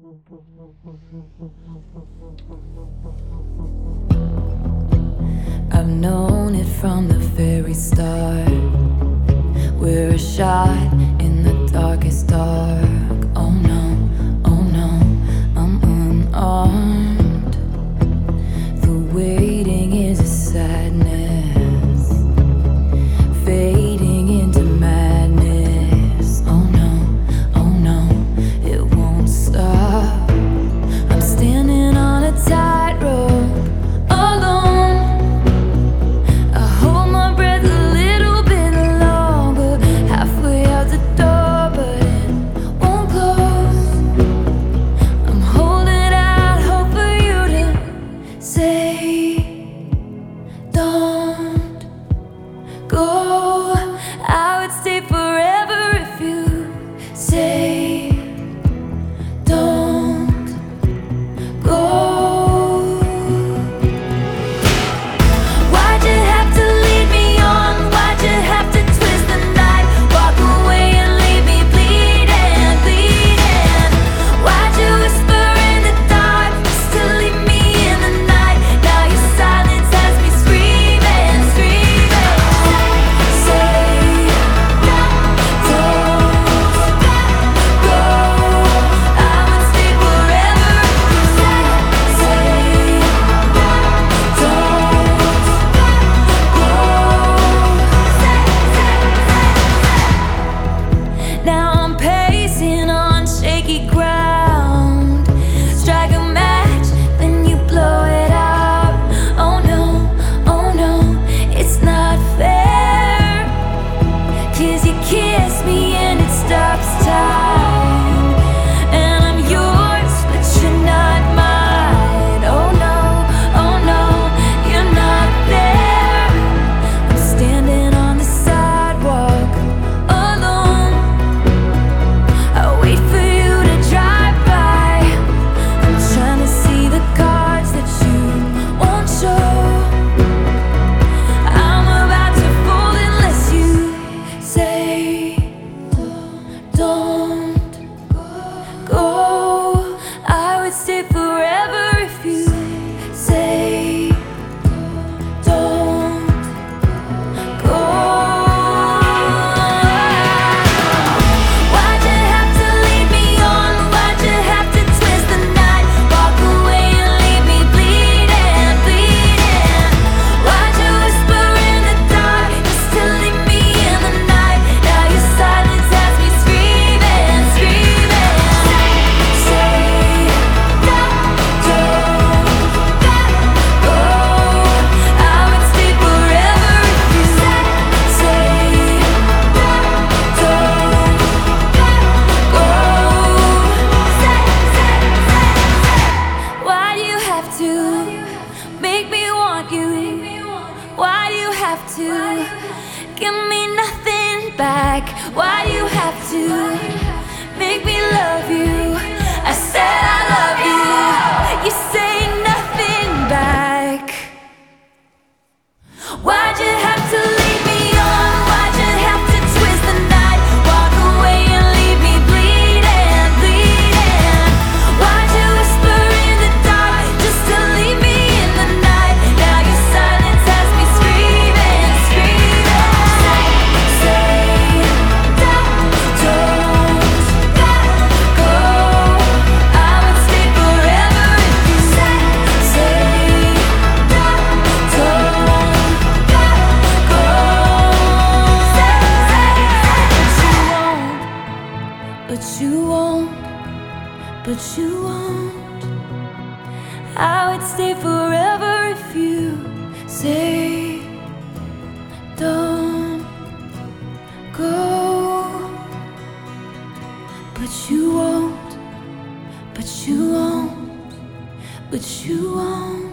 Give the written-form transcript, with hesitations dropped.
I've known it from the very start. We're a shot in the darkest dark. Oh no, I'm unarmed. The waiting is a sadness, fading into madness. Oh no, it won't stop. I'm standing on a tightrope alone. I hold my breath a little bit longer, halfway out the door, but it won't close. I'm holding out hope for you to say, don't go. I would stay forever if you say, don't go. Why'd you have to lead me on? Why'd you have to twist the night? Walk away and leave me bleeding, bleeding. Why'd you whisper in the dark just to leave me in the night? Now your silence has me screaming, screaming. Say, don't go. I would stay forever if you say, don't go. Now I'm pacing on shaky ground. Strike a match, then you blow it out. Oh no, it's not fair. 'Cause you kiss me and it stops time. And I'm yours, but you're not mine. Oh no, you're not there. I'm standing on the sidewalk alone. I wait for you to drive by. I'm trying to see the cards that you won't show. I'm about to fold unless you say, don't go. I would stay forever if you say, don't go. Why'd you have to lead me on? Why'd you have to twist the night? Walk away and leave me bleeding, bleeding. Why'd you whisper in the dark just to leave me in the night? Now your silence has me screaming, screaming. Say, don't go. I would stay forever if you say, don't go. Why do you have to make me want you? Why do you have to give me nothing back? Why do you have to make me love you? I said I love you, you say nothing back. Why'd you have to lead me on? Why'd you have to twist the night? Walk away and leave me bleeding, bleeding. Why'd you whisper in the dark just to leave me in the night? Now your silence has me screaming, screaming. Say, don't go. I would stay forever if you say, don't go. But you won't. I would stay forever if you say, don't go. But you won't. But you won't.